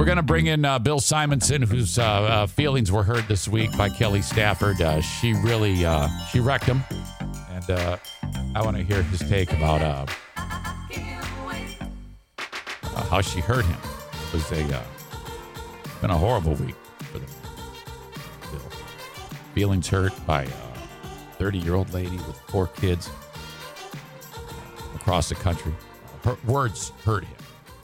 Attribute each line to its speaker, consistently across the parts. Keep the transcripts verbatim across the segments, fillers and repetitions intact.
Speaker 1: going to bring in uh, Bill Simonson, whose uh, uh, feelings were hurt this week by Kelly Stafford. Uh, she really, uh, she wrecked him. And uh, I want to hear his take about uh, uh, how she hurt him. It was a, uh, been a horrible week for them. Bill. Feelings hurt by a thirty-year-old lady with four kids across the country. Her words hurt him.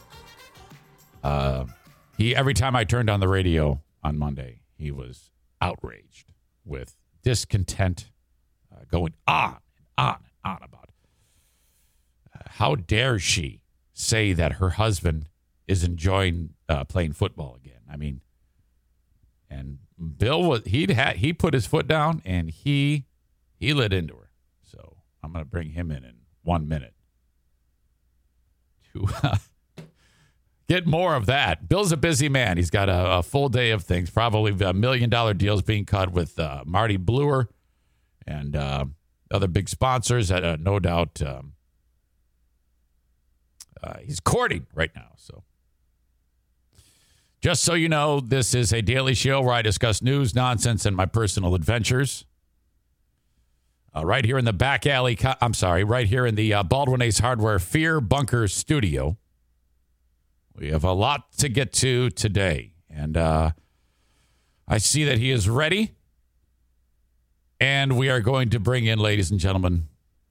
Speaker 1: Uh, he every time I turned on the radio on Monday, he was outraged with discontent, uh, going on and on and on about uh, how dare she say that her husband is enjoying uh, playing football again. I mean, and Bill was he'd had he put his foot down and he he lit into her. So I'm going to bring him in in one minute to. Uh, Get more of that. Bill's a busy man. He's got a, a full day of things. Probably a million dollar deals being cut with uh, Marty Bluer and uh, other big sponsors. Uh, no doubt um, uh, he's courting right now. So, just so you know, this is a daily show where I discuss news, nonsense, and my personal adventures. Uh, right here in the back alley. Co- I'm sorry, right here in the uh, Baldwin Ace Hardware Fear Bunker Studio. We have a lot to get to today, and uh, I see that he is ready, and we are going to bring in, ladies and gentlemen,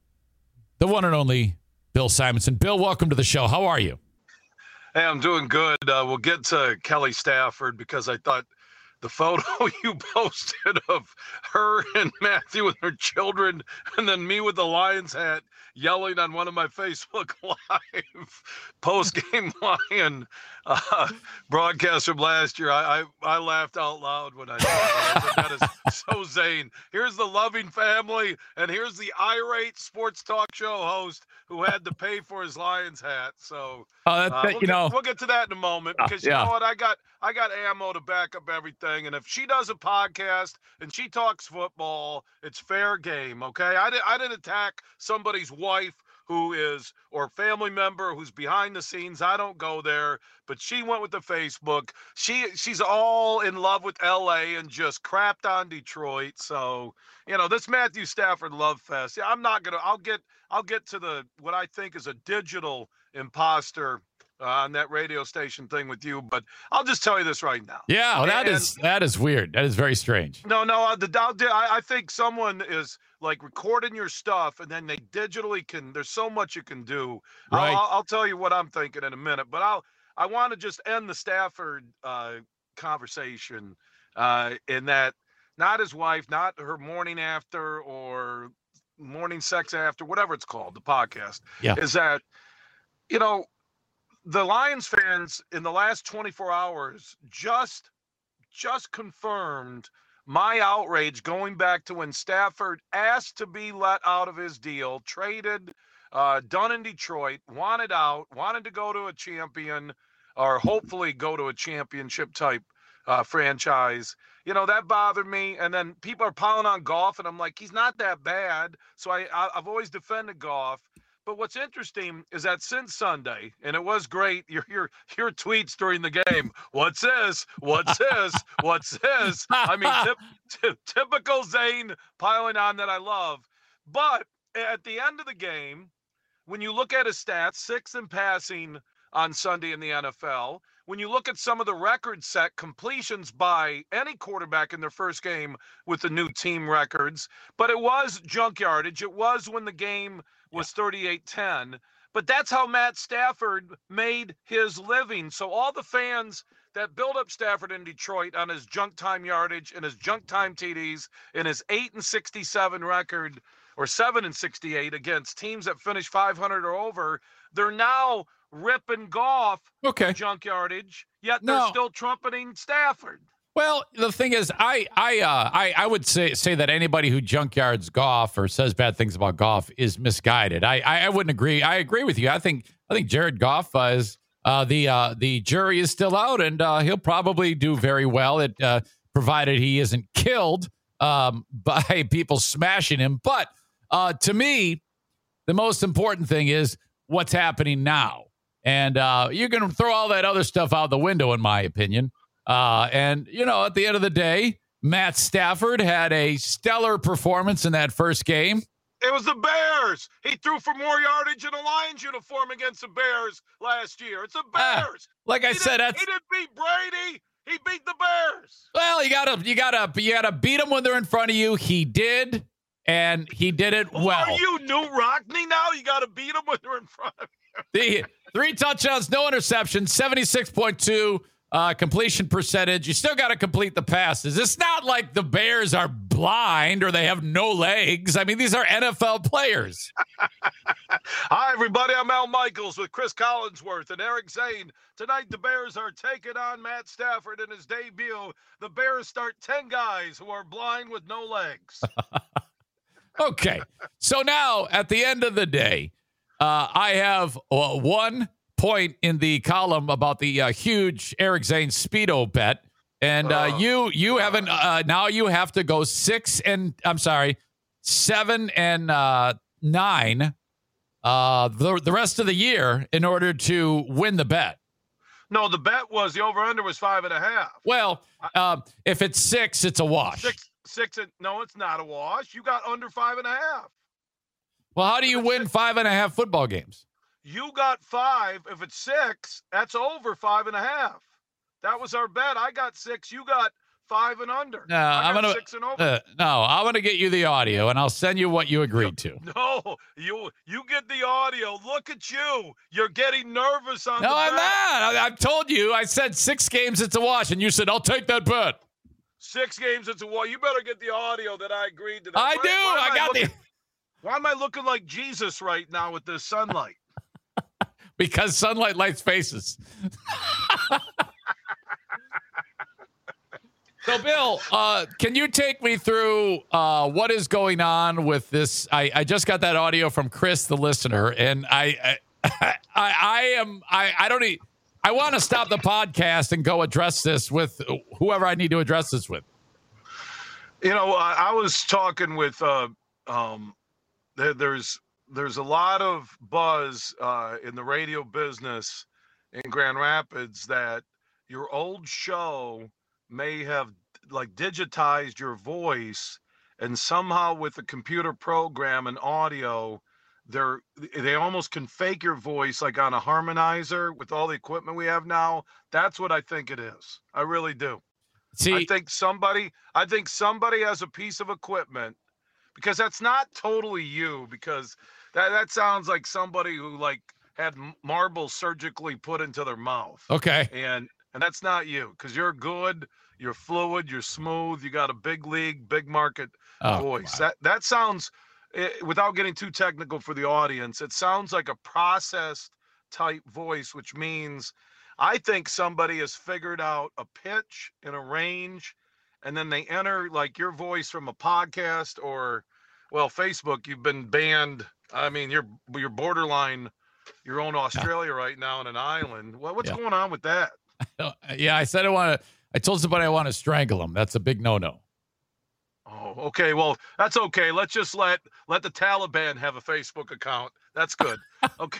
Speaker 1: the one and only Bill Simonson. Bill, welcome to the show. How are you?
Speaker 2: Hey, I'm doing good. Uh, we'll get to Kelly Stafford because I thought the photo you posted of her and Matthew and her children, and then me with the Lions hat yelling on one of my Facebook Live post-game Lion uh, broadcasts from last year. I, I I laughed out loud when I saw that. That is so Zane. Here's the loving family, and here's the irate sports talk show host who had to pay for his Lions hat. So
Speaker 1: oh, that's,
Speaker 2: uh,
Speaker 1: that,
Speaker 2: we'll
Speaker 1: you
Speaker 2: get,
Speaker 1: know,
Speaker 2: we'll get to that in a moment because
Speaker 1: yeah.
Speaker 2: you know what, I got I got ammo to back up everything, and if she does a podcast and she talks football, it's fair game. Okay, I didn't I didn't attack somebody's wife who is, or family member who's behind the scenes. I don't go there, but she went with the Facebook. She she's all in love with L A and just crapped on Detroit. So, you know, this Matthew Stafford love fest. Yeah, I'm not gonna. I'll get I'll get to the what I think is a digital imposter uh, on that radio station thing with you, but I'll just tell you this right now.
Speaker 1: Yeah, well, that
Speaker 2: and,
Speaker 1: is that is weird. That is very strange.
Speaker 2: No, no, uh, the I, I think someone is like recording your stuff, and then they digitally can. There's so much you can do.
Speaker 1: Right.
Speaker 2: I'll, I'll tell you what I'm thinking in a minute, but I'll I want to just end the Stafford uh, conversation uh, in that not his wife, not her morning after or morning sex after, whatever it's called, the podcast.
Speaker 1: Yeah.
Speaker 2: Is that you know the Lions fans in the last twenty-four hours just just confirmed my outrage going back to when Stafford asked to be let out of his deal, traded, uh, done in Detroit, wanted out, wanted to go to a champion or hopefully go to a championship type uh, franchise. You know, that bothered me. And then people are piling on Goff, and I'm like, he's not that bad. So I, I, I've always defended Goff. But what's interesting is that since Sunday, and it was great, your your your tweets during the game. What's this? What's this? What's this? I mean, tip, tip, typical Zane piling on that I love. But at the end of the game, when you look at his stats, sixth in passing on Sunday in the N F L, when you look at some of the record set completions by any quarterback in their first game with the new team records, but it was junk yardage. It was when the game was thirty-eight ten. But that's how Matt Stafford made his living. So all the fans that build up Stafford in Detroit on his junk time yardage and his junk time T Ds and his eight and sixty-seven record or seven and sixty-eight against teams that finish five hundred or over, they're now ripping Goff
Speaker 1: okay.
Speaker 2: junk yardage, yet they're
Speaker 1: no.
Speaker 2: still trumpeting Stafford.
Speaker 1: Well, the thing is, I I uh, I I would say say that anybody who junkyards Goff or says bad things about Goff is misguided. I, I I wouldn't agree. I agree with you. I think I think Jared Goff uh, is uh, the uh, the jury is still out, and uh, he'll probably do very well. It uh, provided he isn't killed um, by people smashing him. But uh, to me, the most important thing is what's happening now. And uh, you can throw all that other stuff out the window, in my opinion. Uh, and, you know, at the end of the day, Matt Stafford had a stellar performance in that first game.
Speaker 2: It was the Bears. He threw for more yardage in a Lions uniform against the Bears last year. It's the Bears.
Speaker 1: Ah, like I
Speaker 2: he
Speaker 1: said,
Speaker 2: didn't,
Speaker 1: that's,
Speaker 2: he didn't beat Brady. He beat the Bears.
Speaker 1: Well, you gotta, you gotta, you gotta beat them when they're in front of you. He did, and he did it
Speaker 2: Who
Speaker 1: well.
Speaker 2: Are you New Rockney now? You got to beat them when they're in front of
Speaker 1: The
Speaker 2: you.
Speaker 1: three touchdowns, no interceptions, seventy-six point two uh, completion percentage. You still got to complete the passes. It's not like the Bears are blind or they have no legs. I mean, these are N F L players.
Speaker 2: Hi, everybody. I'm Al Michaels with Chris Collinsworth and Eric Zane. Tonight, the Bears are taking on Matt Stafford in his debut. The Bears start ten guys who are blind with no legs.
Speaker 1: Okay. So now, at the end of the day, uh, I have uh, one point in the column about the uh, huge Eric Zane Speedo bet. And uh,
Speaker 2: Oh,
Speaker 1: you you haven't uh, now you have to go six and I'm sorry, seven and uh, nine uh, the, the rest of the year in order to win the bet.
Speaker 2: No, the bet was the over-under was five and a half.
Speaker 1: Well, uh, if it's six, it's a wash.
Speaker 2: Six, six, and no, it's not a wash. You got under five and a half.
Speaker 1: Well, how do you win five and a half football games?
Speaker 2: You got five. If it's six, that's over five and a half. That was our bet. I got six. You got five and under.
Speaker 1: No,
Speaker 2: I
Speaker 1: I'm
Speaker 2: got
Speaker 1: gonna
Speaker 2: six and over.
Speaker 1: uh, no. I'm gonna get you the audio, and I'll send you what you agreed to.
Speaker 2: No, you you get the audio. Look at you. You're getting nervous on
Speaker 1: No,
Speaker 2: the
Speaker 1: I'm
Speaker 2: bet.
Speaker 1: not. I, I've told you. I said six games. It's a wash, and you said I'll take that bet.
Speaker 2: Six games. It's a well. You better get the audio that I agreed to. That.
Speaker 1: I
Speaker 2: Why-
Speaker 1: do.
Speaker 2: why am
Speaker 1: I got
Speaker 2: looking,
Speaker 1: the
Speaker 2: Why am I looking like Jesus right now with this sunlight?
Speaker 1: because sunlight lights faces. So, Bill, uh, can you take me through uh, what is going on with this? I, I just got that audio from Chris, the listener, and I I, I, I am I, I don't need, I want to stop the podcast and go address this with whoever I need to address this with.
Speaker 2: You know, I, I was talking with. Uh, um, there, there's there's a lot of buzz uh, in the radio business in Grand Rapids that your old show may have like digitized your voice, and somehow with the computer program and audio, they're they almost can fake your voice like on a harmonizer with all the equipment we have now. That's what I think it is. I really do.
Speaker 1: See,
Speaker 2: I think somebody I think somebody has a piece of equipment, because that's not totally you, because that that sounds like somebody who like had m- marbles surgically put into their mouth.
Speaker 1: okay.
Speaker 2: And and that's not you, because you're good, you're fluid, you're smooth, you got a big league, big market
Speaker 1: Oh,
Speaker 2: voice.
Speaker 1: wow.
Speaker 2: That that sounds, eh, without getting too technical for the audience, it sounds like a processed type voice, which means I think somebody has figured out a pitch and a range, and then they enter like your voice from a podcast or, well, Facebook. You've been banned. I mean, you're you're borderline your own Australia right now on an island. What, what's
Speaker 1: Yeah.
Speaker 2: going on with that?
Speaker 1: Yeah, I said I want to. I told somebody I want to strangle him. That's a big no-no.
Speaker 2: Oh, okay. Well, that's okay. Let's just let let the Taliban have a Facebook account. That's good. Okay.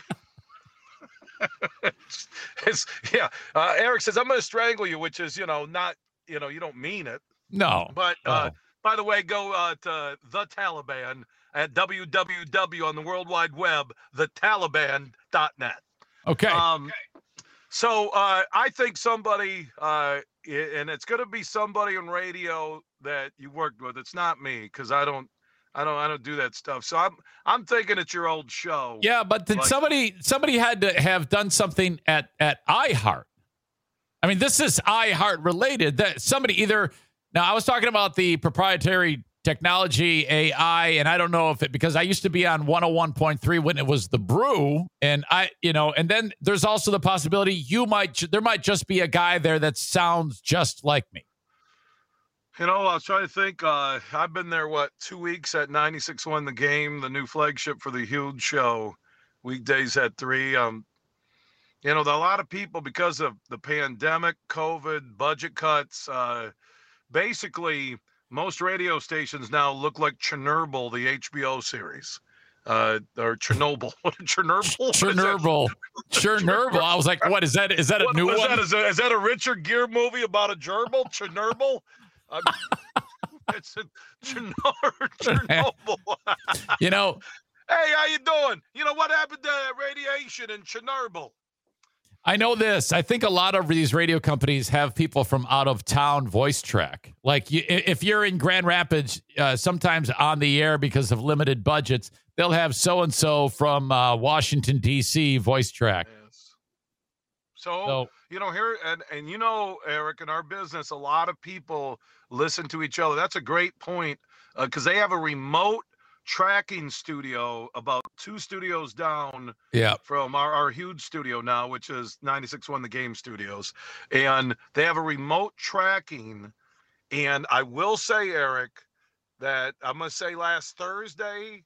Speaker 2: it's, yeah. Uh, Eric says I'm going to strangle you, which is, you know, not, you know, you don't mean it.
Speaker 1: No,
Speaker 2: But uh,
Speaker 1: Oh.
Speaker 2: by the way, go uh, to the Taliban at w w w on the World Wide Web, the taliban dot net.
Speaker 1: okay.
Speaker 2: Um, so uh, I think somebody, uh, i- and it's going to be somebody on radio that you worked with. It's not me, because I don't, I don't, I don't do that stuff. So I'm, I'm thinking it's your old show.
Speaker 1: Yeah, but did
Speaker 2: Like-
Speaker 1: somebody somebody had to have done something at at iHeart? I mean, this is iHeart related. That somebody either now I was talking about the proprietary technology A I, and I don't know if it because I used to be on one oh one point three when it was the Brew, and I you know, and then there's also the possibility you might ju- there might just be a guy there that sounds just like me.
Speaker 2: You know, I was trying to think. Uh, I've been there, what, two weeks at ninety-six point one The Game, the new flagship for the huge show, weekdays at three. Um, you know, there are a lot of people, because of the pandemic, COVID, budget cuts, uh, basically most radio stations now look like Chernobyl, the H B O series. uh, or Chernobyl. Chernobyl.
Speaker 1: Chernobyl. Chernobyl. I was like, what is that? Is that a
Speaker 2: what,
Speaker 1: new
Speaker 2: what is
Speaker 1: one?
Speaker 2: That? Is, that, is that a Richard Gere movie about a gerbil? Chernobyl. Uh, it's a Chernobyl.
Speaker 1: You know.
Speaker 2: Hey, how you doing? You know what happened to radiation in Chernobyl?
Speaker 1: I know this. I think a lot of these radio companies have people from out of town voice track. Like you, if you're in Grand Rapids, uh, sometimes on the air because of limited budgets, they'll have so-and-so from uh, Washington, D C voice track.
Speaker 2: Yes. So,
Speaker 1: so,
Speaker 2: you know, here, and, and you know, Eric, in our business, a lot of people listen to each other. That's a great point because uh, they have a remote tracking studio about two studios down
Speaker 1: yeah.
Speaker 2: from our, our huge studio now, which is ninety-six point one The Game Studios. And they have a remote tracking. And I will say, Eric, that I'm going to say last Thursday,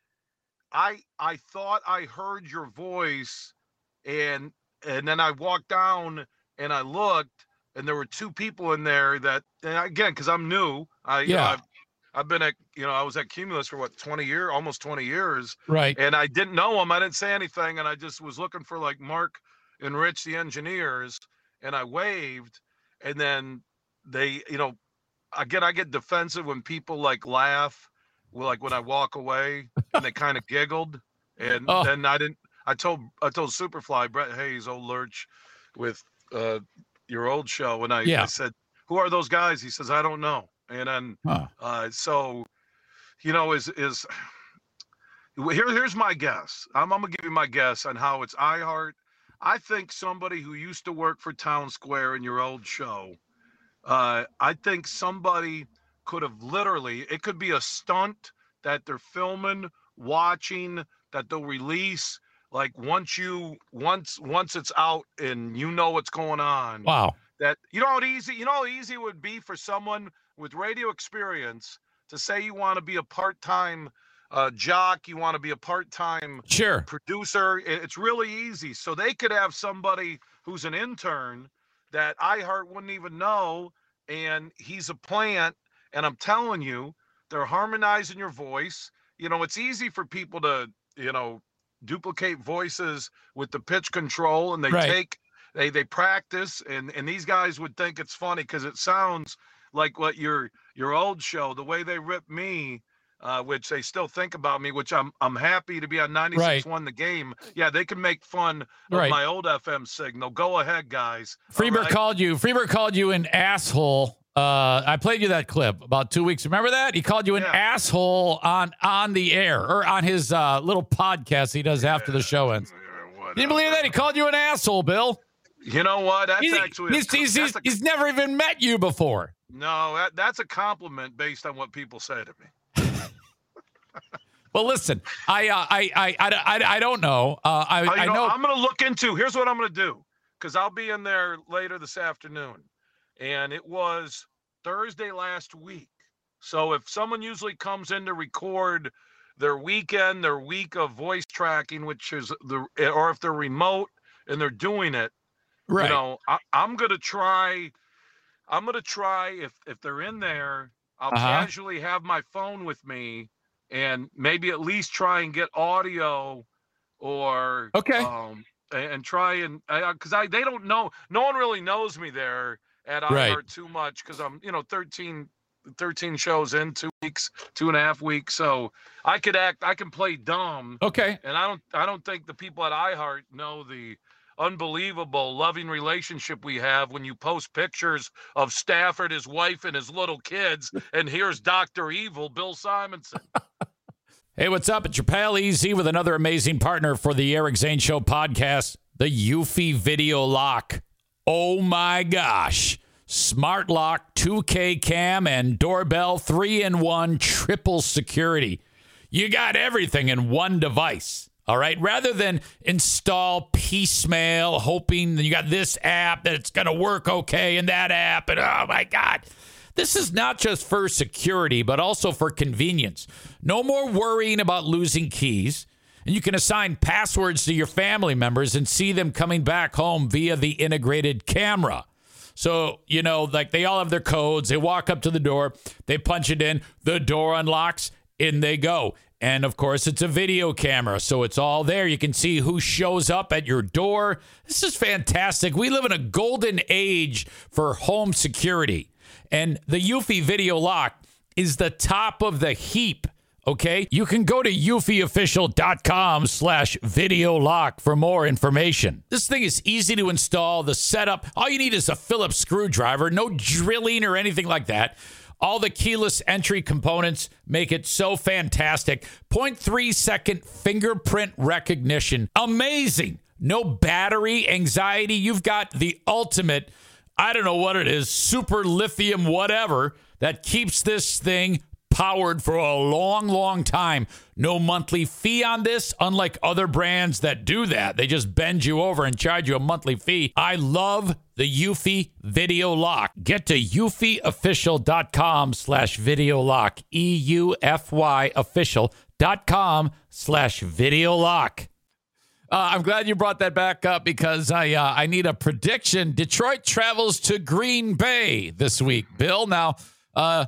Speaker 2: I I thought I heard your voice, and and then I walked down and I looked, and there were two people in there that, and again, because I'm new, I
Speaker 1: yeah.
Speaker 2: you know, I've, I've been at, you know, I was at Cumulus for what, twenty years, almost twenty years.
Speaker 1: Right.
Speaker 2: And I didn't know them. I didn't say anything. And I just was looking for like Mark and Rich, the engineers. And I waved. And then they, you know, again, I get defensive when people like laugh. Well, like when I walk away and they kind of giggled. And
Speaker 1: oh.
Speaker 2: then I didn't, I told, I told Superfly, Brett Hayes, old lurch with uh, your old show. And I,
Speaker 1: yeah.
Speaker 2: I said, who are those guys? He says, I don't know. And then, huh. uh, so, you know, is, is here, here's my guess. I'm, I'm gonna give you my guess on how it's iHeart. I think somebody who used to work for Town Square in your old show, uh, I think somebody could have literally, it could be a stunt that they're filming, watching, that they'll release. Like once you, once, once it's out and you know what's going on.
Speaker 1: Wow.
Speaker 2: That, you know how easy, you know how easy it would be for someone with radio experience to say you want to be a part-time uh, jock, you want to be a part-time
Speaker 1: sure.
Speaker 2: producer. It's really easy. So they could have somebody who's an intern that iHeart wouldn't even know, and he's a plant, and I'm telling you, they're harmonizing your voice. You know, it's easy for people to, you know, duplicate voices with the pitch control, and they
Speaker 1: right.
Speaker 2: take, they they practice, and, and these guys would think it's funny because it sounds like what your your old show, the way they rip me, uh, which they still think about me, which I'm I'm happy to be on ninety-six point one right. The Game. Yeah, they can make fun of
Speaker 1: right.
Speaker 2: my old F M signal. Go ahead, guys.
Speaker 1: Freebird
Speaker 2: right?
Speaker 1: called you. Freebird called you an asshole. Uh, I played you that clip about two weeks. Remember that? He called you an
Speaker 2: yeah.
Speaker 1: asshole on on the air or on his uh, little podcast he does after the show ends.
Speaker 2: Yeah,
Speaker 1: Didn't believe that? He called you an asshole, Bill.
Speaker 2: You know what? That's
Speaker 1: he's,
Speaker 2: actually
Speaker 1: he's,
Speaker 2: a,
Speaker 1: he's,
Speaker 2: that's
Speaker 1: he's,
Speaker 2: a,
Speaker 1: he's never even met you before.
Speaker 2: No, that, that's a compliment based on what people say to me.
Speaker 1: Well, listen, I, uh, I, I, I, I, I don't know. Uh, I,
Speaker 2: uh,
Speaker 1: I
Speaker 2: know,
Speaker 1: know.
Speaker 2: I'm going to look into. Here's what I'm going to do, because I'll be in there later this afternoon, and it was Thursday last week. So if someone usually comes in to record their weekend, their week of voice tracking, which is the, or if they're remote and they're doing it,
Speaker 1: right?
Speaker 2: You know, I, I'm going to try. I'm going to try if if they're in there, I'll uh-huh. casually have my phone with me and maybe at least try and get audio or
Speaker 1: okay.
Speaker 2: Um, and, and try and because I, I they don't know. No one really knows me there at
Speaker 1: right.
Speaker 2: iHeart too much because I'm, you know, thirteen, thirteen shows in two weeks, two and a half weeks. So I could act, I can play dumb.
Speaker 1: Okay.
Speaker 2: And I don't, I don't think the people at iHeart know the unbelievable loving relationship we have when you post pictures of Stafford, his wife, and his little kids, and here's Doctor Evil, Bill Simonson.
Speaker 1: Hey, what's up? It's your pal E Z with another amazing partner for the Eric Zane Show podcast, the Eufy Video Lock. Oh my gosh. Smart lock, two K cam, and doorbell, three in one, triple security. You got everything in one device. All right. Rather than install piecemeal, hoping that you got this app that it's going to work okay and that app. And oh my God, this is not just for security, but also for convenience. No more worrying about losing keys. And you can assign passwords to your family members and see them coming back home via the integrated camera. So, you know, like they all have their codes. They walk up to the door. They punch it in. The door unlocks. In they go. And, of course, it's a video camera, so it's all there. You can see who shows up at your door. This is fantastic. We live in a golden age for home security. And the Eufy Video Lock is the top of the heap, okay? You can go to eufyofficial.com slash video lock for more information. This thing is easy to install. The setup, all you need is a Phillips screwdriver, no drilling or anything like that. All the keyless entry components make it so fantastic. zero point three second fingerprint recognition. Amazing. No battery anxiety. You've got the ultimate, I don't know what it is, super lithium whatever that keeps this thing powered for a long, long time. No monthly fee on this, unlike other brands that do that. They just bend you over and charge you a monthly fee. I love the Eufy Video Lock. Get to eufyofficial.com slash video lock. E U F Y official.com slash video lock. Uh, I'm glad you brought that back up because I uh, I need a prediction. Detroit travels to Green Bay this week, Bill. Now, uh,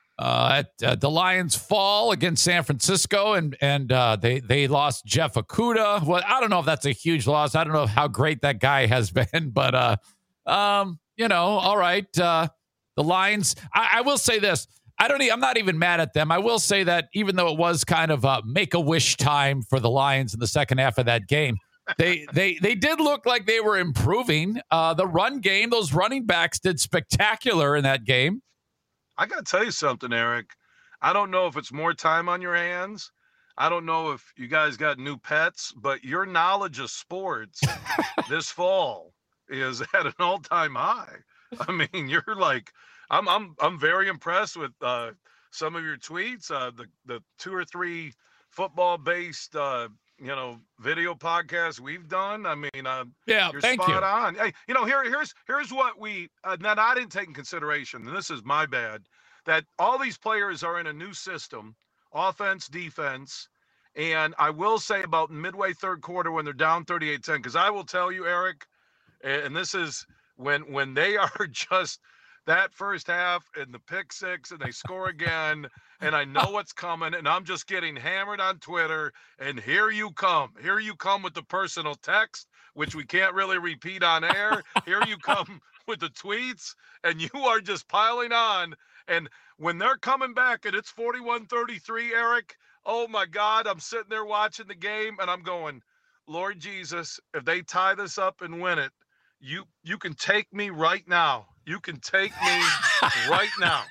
Speaker 1: Uh, at, uh, the Lions fall against San Francisco, and and uh, they they lost Jeff Okudah. Well, I don't know if that's a huge loss. I don't know how great that guy has been, but uh, um, you know, all right. Uh, the Lions. I, I will say this. I don't. I'm not even mad at them. I will say that even though it was kind of a make a wish time for the Lions in the second half of that game, they they they did look like they were improving. Uh, the run game, those running backs did spectacular in that game.
Speaker 2: I got to tell you something, Eric. I don't know if it's more time on your hands. I don't know if you guys got new pets, but your knowledge of sports this fall is at an all-time high. I mean, you're like, I'm I'm I'm very impressed with uh, some of your tweets. Uh, the the two or three football-based uh, you know video podcasts we've done. I mean, uh,
Speaker 1: yeah,
Speaker 2: you're
Speaker 1: thank
Speaker 2: spot
Speaker 1: you.
Speaker 2: on. Hey, you know, here here's here's what we uh, that I didn't take in consideration, and this is my bad. That all these players are in a new system, offense, defense, and I will say about midway third quarter when they're down thirty-eight ten, because I will tell you, Eric, and this is when when they are just that first half and the pick six and they score again, and I know what's coming, and I'm just getting hammered on Twitter, and here you come. Here you come with the personal text, which we can't really repeat on air. Here you come with the tweets, and you are just piling on. And when they're coming back and it's forty-one thirty-three, Eric, oh my God, I'm sitting there watching the game and I'm going, Lord Jesus, if they tie this up and win it, you you can take me right now. You can take me right now.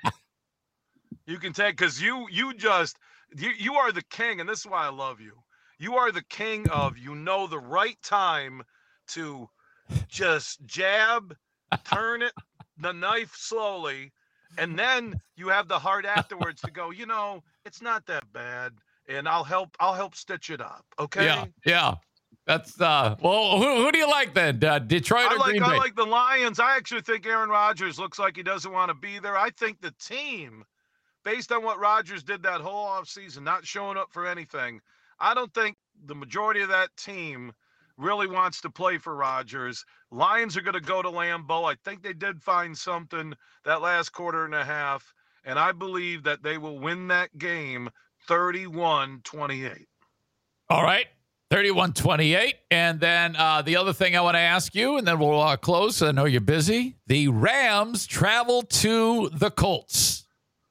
Speaker 2: You can take, because you you just you you are the king, and this is why I love you. You are the king of, you know, the right time to just jab, turn it, the knife slowly. And then you have the heart afterwards to go, you know, it's not that bad, and I'll help. I'll help stitch it up. Okay.
Speaker 1: Yeah, yeah. That's uh. Well, who, who do you like then? Uh, Detroit
Speaker 2: I
Speaker 1: or
Speaker 2: like,
Speaker 1: Green Bay?
Speaker 2: I like the Lions. I actually think Aaron Rodgers looks like he doesn't want to be there. I think the team, based on what Rodgers did that whole offseason, not showing up for anything, I don't think the majority of that team really wants to play for Rodgers. Lions are going to go to Lambeau. I think they did find something that last quarter and a half, and I believe that they will win that game thirty-one twenty-eight.
Speaker 1: All right, thirty-one twenty-eight. And then uh, the other thing I want to ask you, and then we'll uh, close. I know you're busy. The Rams travel to the Colts.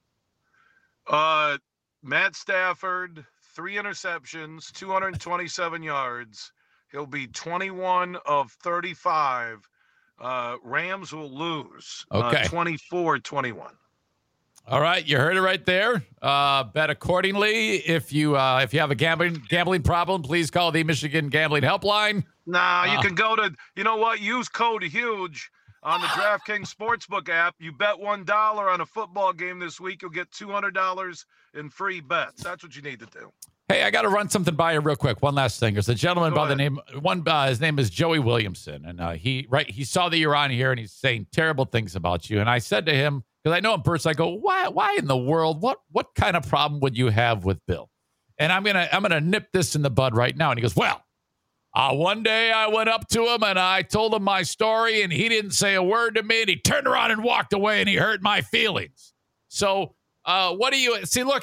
Speaker 2: Uh, Matt Stafford, three interceptions, two hundred twenty-seven yards. He'll be twenty-one of thirty-five. Uh, Rams will lose
Speaker 1: Okay.
Speaker 2: uh, twenty-four twenty-one.
Speaker 1: All right, you heard it right there. Uh, bet accordingly. If you uh, if you have a gambling gambling problem, please call the Michigan Gambling Helpline.
Speaker 2: Nah, you
Speaker 1: Uh.
Speaker 2: can go to, you know what, use code HUGE on the DraftKings Sportsbook app. You bet one dollar on a football game this week, you'll get two hundred dollars in free bets. That's what you need to do.
Speaker 1: Hey, I got to run something by you real quick. One last thing. There's a gentleman
Speaker 2: Go
Speaker 1: by the
Speaker 2: ahead.
Speaker 1: name one. Uh, his name is Joey Williamson, and uh, he right he saw that you're on here, and he's saying terrible things about you. And I said to him, because I know him personally, I go, why? Why in the world? What what kind of problem would you have with Bill? And I'm gonna I'm gonna nip this in the bud right now. And he goes, well, uh, one day I went up to him and I told him my story, and he didn't say a word to me, and he turned around and walked away, and he hurt my feelings. So, uh, what do you see? Look at.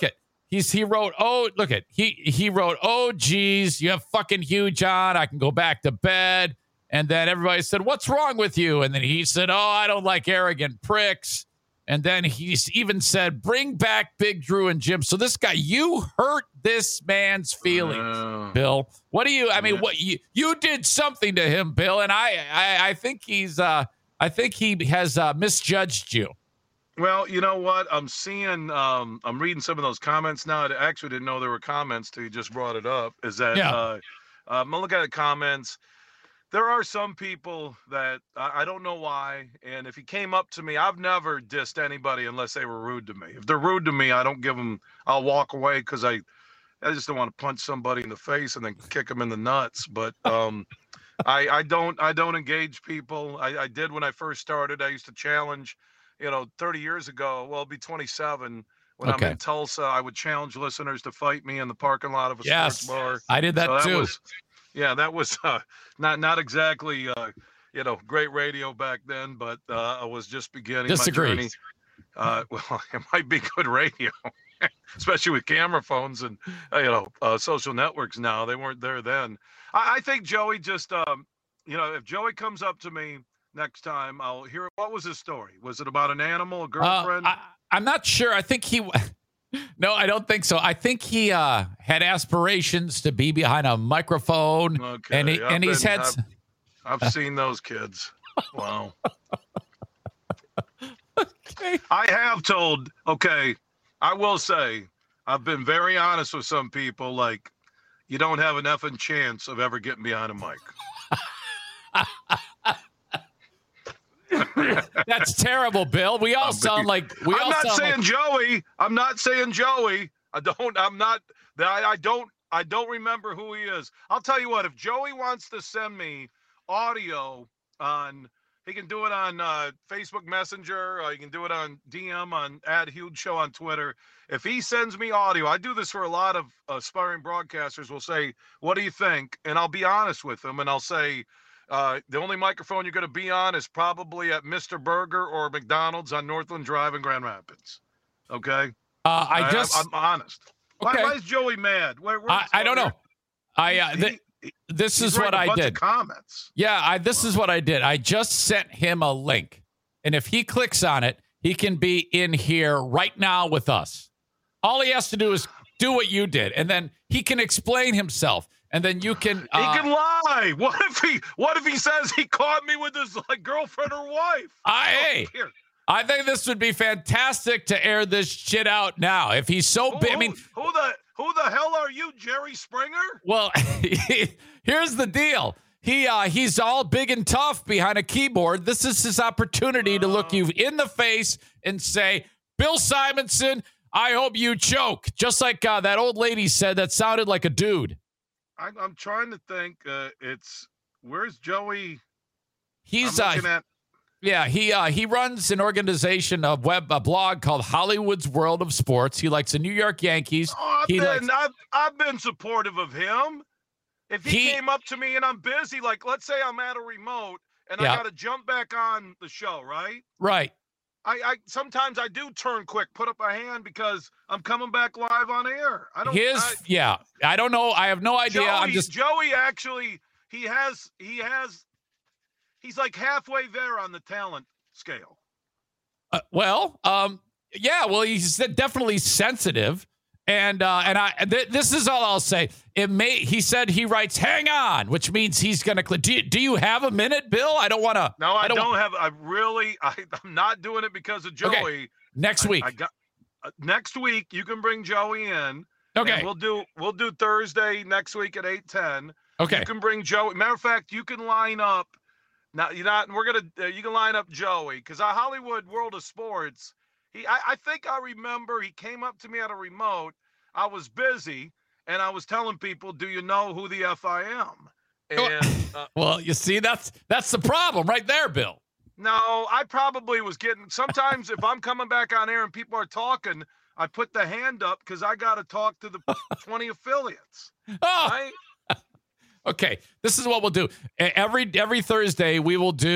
Speaker 1: He's he wrote, oh, look at he he wrote, oh, geez, you have fucking huge on. I can go back to bed. And then everybody said, what's wrong with you? And then he said, oh, I don't like arrogant pricks. And then he's even said, bring back Big Drew and Jim. So this guy, you hurt this man's feelings, uh, Bill. What do you, I mean, yeah. what you, you did something to him, Bill. And I, I, I think he's, uh, I think he has uh, misjudged you.
Speaker 2: Well, you know what? I'm seeing, um, I'm reading some of those comments now. I actually didn't know there were comments till you just brought it up. Is that, yeah. uh, I'm looking at the comments. There are some people that I, I don't know why. And if he came up to me, I've never dissed anybody unless they were rude to me. If they're rude to me, I don't give them, I'll walk away because I, I just don't want to punch somebody in the face and then kick them in the nuts. But um, I, I don't, I don't engage people. I, I did when I first started. I used to challenge, you know, thirty years ago, well, it'll be twenty-seven. When okay. I'm in Tulsa, I would challenge listeners to fight me in the parking lot of a
Speaker 1: yes,
Speaker 2: sports bar.
Speaker 1: I did that, so that too.
Speaker 2: Was, yeah, that was uh, not not exactly, uh, you know, great radio back then, but uh, I was just beginning
Speaker 1: Disagree.
Speaker 2: my journey. Uh, well, it might be good radio, especially with camera phones and, uh, you know, uh, social networks now. They weren't there then. I, I think Joey just, um, you know, if Joey comes up to me next time, I'll hear it. What was his story? Was it about an animal, a girlfriend?
Speaker 1: Uh, I, I'm not sure. I think he... No, I don't think so. I think he uh, had aspirations to be behind a microphone,
Speaker 2: okay.
Speaker 1: and he, and
Speaker 2: been,
Speaker 1: he's had.
Speaker 2: I've, I've seen those kids. Wow.
Speaker 1: Okay.
Speaker 2: I have told. Okay, I will say I've been very honest with some people. Like, you don't have an effing chance of ever getting behind a mic.
Speaker 1: That's terrible, Bill. We all sound like we
Speaker 2: I'm
Speaker 1: all
Speaker 2: not
Speaker 1: sound
Speaker 2: saying
Speaker 1: like...
Speaker 2: Joey. I'm not saying Joey. I don't. I'm not. I, I don't. I don't remember who he is. I'll tell you what. If Joey wants to send me audio on, he can do it on uh, Facebook Messenger. Or he can do it on D M on at Huge Show on Twitter. If he sends me audio, I do this for a lot of aspiring broadcasters. Will say, "What do you think?" And I'll be honest with them, and I'll say. Uh, the only microphone you're going to be on is probably at Mister Burger or McDonald's on Northland Drive in Grand Rapids. Okay?
Speaker 1: Uh, I just...
Speaker 2: I, I'm honest.
Speaker 1: Okay.
Speaker 2: Why, why is Joey mad? Where,
Speaker 1: I, I don't know. I uh, th- he, this is what I did.
Speaker 2: Comments.
Speaker 1: Yeah, I, this is what I did. I just sent him a link. And if he clicks on it, he can be in here right now with us. All he has to do is do what you did. And then he can explain himself. And then you can
Speaker 2: uh, he can lie. What if he what if he says he caught me with his like girlfriend or wife?
Speaker 1: I hey,
Speaker 2: here.
Speaker 1: I think this would be fantastic to air this shit out now. If he's so big, I mean,
Speaker 2: who the who the hell are you, Jerry Springer?
Speaker 1: Well, here's the deal. He uh, he's all big and tough behind a keyboard. This is his opportunity uh, to look you in the face and say, Bill Simonson, I hope you choke. Just like uh, that old lady said that sounded like a dude.
Speaker 2: I, I'm trying to think. Uh, it's where's Joey?
Speaker 1: He's
Speaker 2: I'm
Speaker 1: uh,
Speaker 2: at-
Speaker 1: yeah. He uh, he runs an organization, a web, a blog called Hollywood's World of Sports. He likes the New York Yankees.
Speaker 2: Oh, I've
Speaker 1: he
Speaker 2: been,
Speaker 1: likes-
Speaker 2: I've, I've been supportive of him. If he,
Speaker 1: he
Speaker 2: came up to me and I'm busy, like let's say I'm at a remote and
Speaker 1: yeah.
Speaker 2: I got to jump back on the show, right?
Speaker 1: Right.
Speaker 2: I, I sometimes I do turn quick, put up a hand because I'm coming back live on air. I don't.
Speaker 1: His
Speaker 2: I,
Speaker 1: yeah, I don't know. I have no idea.
Speaker 2: Joey,
Speaker 1: I'm just
Speaker 2: Joey. Actually, he has he has he's like halfway there on the talent scale.
Speaker 1: Uh, well, um, yeah. Well, he's definitely sensitive, and uh, and I. Th- this is all I'll say. It may. He said he writes "hang on," which means he's gonna. Cl- do, you, do you have a minute, Bill? I don't want to.
Speaker 2: No, I, I don't,
Speaker 1: don't
Speaker 2: have. I really. I, I'm not doing it because of Joey.
Speaker 1: Okay. Next week.
Speaker 2: I, I got uh, next week. You can bring Joey in.
Speaker 1: Okay.
Speaker 2: We'll do. We'll do Thursday next week at eight ten.
Speaker 1: Okay.
Speaker 2: You can bring Joey. Matter of fact, you can line up. Now you're not. We're gonna. Uh, you can line up Joey because our Hollywood World of Sports. He. I, I think I remember he came up to me at a remote. I was busy. And I was telling people, do you know who the F I am? And uh,
Speaker 1: well, you see, that's that's the problem right there, Bill.
Speaker 2: No, I probably was getting – sometimes if I'm coming back on air and people are talking, I put the hand up because I got to talk to the twenty affiliates.
Speaker 1: Oh.
Speaker 2: Right?
Speaker 1: Okay, this is what we'll do. Every every Thursday, we will do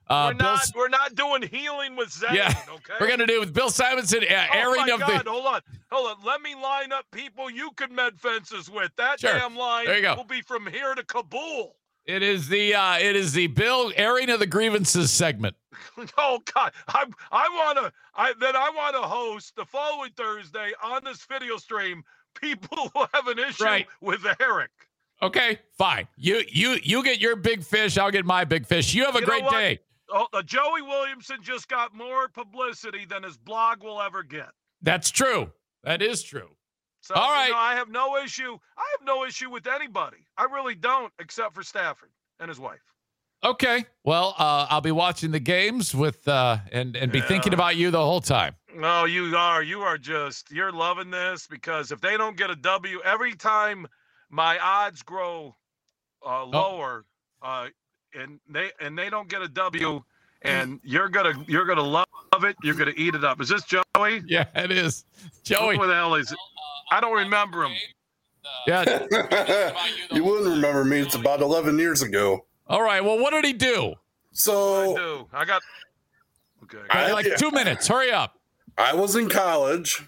Speaker 1: Uh,
Speaker 2: we're
Speaker 1: Bill,
Speaker 2: not. We're not doing healing with Zane.
Speaker 1: yeah,
Speaker 2: Okay.
Speaker 1: we're gonna do with Bill Simonson uh,
Speaker 2: Oh
Speaker 1: airing
Speaker 2: my
Speaker 1: of
Speaker 2: God!
Speaker 1: the.
Speaker 2: Hold on, hold on. Let me line up people you could mend fences with. That
Speaker 1: Sure.
Speaker 2: damn line
Speaker 1: There you go.
Speaker 2: will be from here to Kabul.
Speaker 1: It is the uh, it is the Bill airing of the grievances segment.
Speaker 2: Oh God, I I want to. I then I want to host the following Thursday on this video stream. People who have an issue
Speaker 1: Right.
Speaker 2: with Eric.
Speaker 1: Okay, fine. You you you get your big fish. I'll get my big fish. You have a
Speaker 2: You know
Speaker 1: great
Speaker 2: what?
Speaker 1: day.
Speaker 2: Oh, uh, Joey Williamson just got more publicity than his blog will ever get.
Speaker 1: That's true. That is true.
Speaker 2: So,
Speaker 1: All right.
Speaker 2: you know, I have no issue. I have no issue with anybody. I really don't, except for Stafford and his wife.
Speaker 1: Okay. Well, uh, I'll be watching the games with uh, and and be
Speaker 2: Yeah.
Speaker 1: thinking about you the whole time.
Speaker 2: No, you are. You are just. You're loving this because if they don't get a W every time, my odds grow uh, lower, uh, and they and they don't get a W, and you're gonna you're gonna love it. You're gonna eat it up. Is this Joey?
Speaker 1: Yeah, it is. Joey.
Speaker 2: Who the hell is it? I don't remember him.
Speaker 1: Yeah.
Speaker 3: You wouldn't remember me. It's about eleven years ago.
Speaker 1: All right. Well, what did he do?
Speaker 2: I
Speaker 3: So
Speaker 2: do. I got. Okay.
Speaker 3: I-
Speaker 1: Like two minutes. Hurry up.
Speaker 3: I was in college.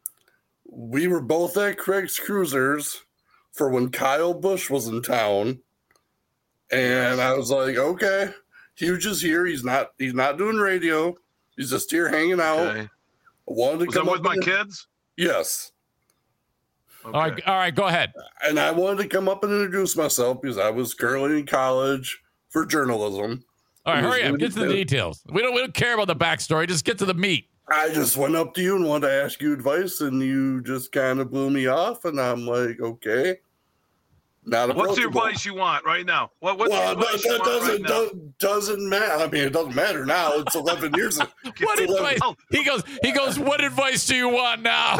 Speaker 3: We were both at Craig's Cruisers for when Kyle Busch was in town. And I was like, okay, Huge is here. He's not he's not doing radio. He's just here hanging out.
Speaker 2: Okay.
Speaker 3: I wanted to
Speaker 2: Was
Speaker 3: come
Speaker 2: that
Speaker 3: up
Speaker 2: with my
Speaker 3: and-
Speaker 2: kids?
Speaker 3: Yes.
Speaker 2: Okay.
Speaker 1: All right. All right. Go ahead.
Speaker 3: And I wanted to come up and introduce myself because I was currently in college for journalism.
Speaker 1: All right.
Speaker 3: It was
Speaker 1: Hurry up.
Speaker 3: really
Speaker 1: Get to the
Speaker 3: good.
Speaker 1: details. We don't. We don't care about the backstory. Just get to the meat.
Speaker 3: I just went up to you and wanted to ask you advice, and you just kind of blew me off. And I'm like, okay, not
Speaker 2: What's the
Speaker 3: approachable.
Speaker 2: advice you want right now? What, what's
Speaker 3: Well,
Speaker 2: the
Speaker 3: that,
Speaker 2: advice you
Speaker 3: that
Speaker 2: want
Speaker 3: doesn't
Speaker 2: right now?
Speaker 3: doesn't, doesn't matter. I mean, it doesn't matter now. It's eleven years. ago.
Speaker 1: What
Speaker 3: It's
Speaker 1: advice? He goes. He goes. What advice do you want now?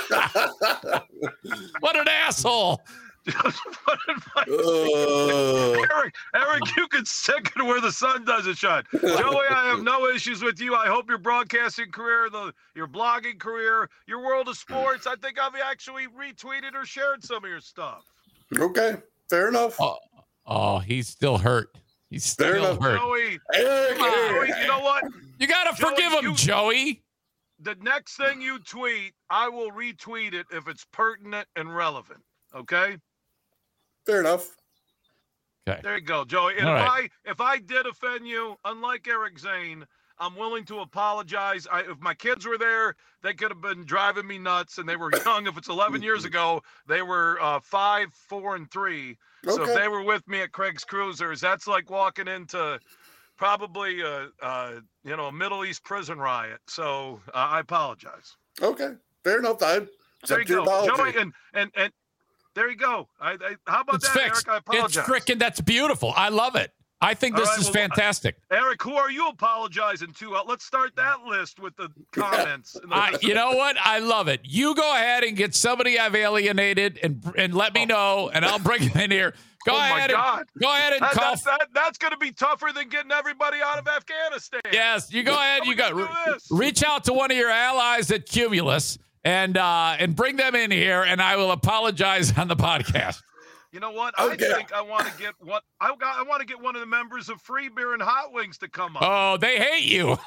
Speaker 1: What an asshole!
Speaker 2: What advice?
Speaker 3: Uh,
Speaker 2: Eric, Eric, you can stick it where the sun doesn't shine. Joey, I have no issues with you. I hope your broadcasting career, the your blogging career, your world of sports. I think I've actually retweeted or shared some of your stuff.
Speaker 3: okay, fair enough.
Speaker 1: Oh, oh, he's still hurt. He's still
Speaker 3: Fair enough.
Speaker 1: hurt.
Speaker 2: Joey,
Speaker 3: Eric,
Speaker 1: Come on.
Speaker 2: Joey, you know what?
Speaker 1: You gotta
Speaker 2: Joey,
Speaker 1: forgive him,
Speaker 2: you-
Speaker 1: Joey.
Speaker 2: The next thing you tweet, I will retweet it if it's pertinent and relevant. Okay?
Speaker 3: fair enough.
Speaker 1: Okay.
Speaker 2: There you go, Joey. And
Speaker 1: All
Speaker 2: if
Speaker 1: right.
Speaker 2: I if I did offend you, unlike Eric Zane, I'm willing to apologize. I, if my kids were there, they could have been driving me nuts, and they were young. If it's eleven years ago, they were uh, five, four, and three. So if
Speaker 3: Okay.
Speaker 2: they were with me at Craig's Cruisers, that's like walking into probably a, a you know a Middle East prison riot. So uh, I apologize.
Speaker 3: Okay, fair enough. I
Speaker 2: There
Speaker 3: accept
Speaker 2: you
Speaker 3: your
Speaker 2: go,
Speaker 3: apology.
Speaker 2: Joey, and and and there you go. I, I how about
Speaker 1: It's
Speaker 2: that,
Speaker 1: fixed.
Speaker 2: Eric? I
Speaker 1: It's
Speaker 2: apologize.
Speaker 1: freaking. That's beautiful. I love it. I think
Speaker 2: All
Speaker 1: this
Speaker 2: right,
Speaker 1: is
Speaker 2: well,
Speaker 1: fantastic.
Speaker 2: Eric, who are you apologizing to? Uh, let's start that list with the comments. and the-
Speaker 1: I, you know what? I love it. You go ahead and get somebody I've alienated and and let me know, and I'll bring them in here. Go
Speaker 2: Oh, my
Speaker 1: ahead and
Speaker 2: God.
Speaker 1: go ahead and
Speaker 2: that,
Speaker 1: call.
Speaker 2: that, that, that's going to be tougher than getting everybody out of Afghanistan.
Speaker 1: Yes, you go ahead.
Speaker 2: How
Speaker 1: You
Speaker 2: we
Speaker 1: got
Speaker 2: gonna do this?
Speaker 1: reach out to one of your allies at Cumulus and uh, and bring them in here, and I will apologize on the podcast.
Speaker 2: You know what?
Speaker 3: Okay.
Speaker 2: I think I want to get what I got. I want to get one of the members of Free Beer and Hot Wings to come up.
Speaker 1: Oh, they hate you.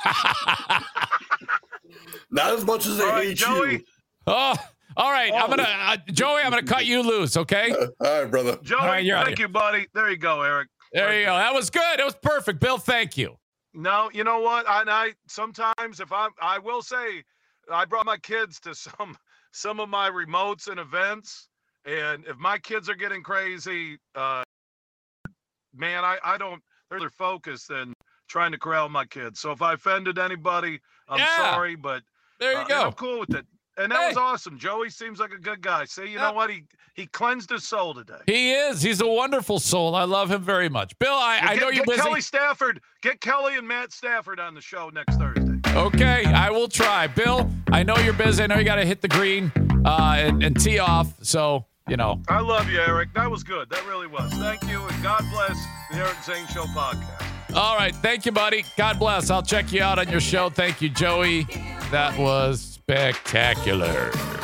Speaker 3: Not as much as they
Speaker 2: All right,
Speaker 3: hate
Speaker 2: Joey.
Speaker 3: you.
Speaker 1: Oh, all right. I'm gonna uh, Joey. I'm gonna cut you loose. Okay.
Speaker 3: All right, brother.
Speaker 2: Joey,
Speaker 1: All right, you're out
Speaker 2: thank
Speaker 1: of
Speaker 2: you, buddy. There you go, Eric.
Speaker 1: There
Speaker 2: Right
Speaker 1: you go. That was good. It was perfect, Bill. Thank you.
Speaker 2: No, you know what? I, I sometimes if I'm, I will say, I brought my kids to some some of my remotes and events, and if my kids are getting crazy, uh, man, I I don't. They're they're focused than trying to corral my kids. So if I offended anybody, I'm
Speaker 1: Yeah.
Speaker 2: sorry, but
Speaker 1: There you
Speaker 2: uh, and
Speaker 1: go.
Speaker 2: I'm cool with it. And that
Speaker 1: Hey.
Speaker 2: was awesome. Joey seems like a good guy. See, you
Speaker 1: Yeah.
Speaker 2: know what? He he cleansed his soul today.
Speaker 1: He is. He's a wonderful soul. I love him very much. Bill, I, I
Speaker 2: get,
Speaker 1: know you're
Speaker 2: get
Speaker 1: busy.
Speaker 2: Kelly Stafford. Get Kelly and Matt Stafford on the show next Thursday.
Speaker 1: Okay, I will try. Bill, I know you're busy. I know you got to hit the green uh, and, and tee off. So, you know.
Speaker 2: I love you, Eric. That was good. That really was. Thank you, and God bless the Eric Zane Show podcast.
Speaker 1: All right. Thank you, buddy. God bless. I'll check you out on your show. Thank you, Joey. That was spectacular.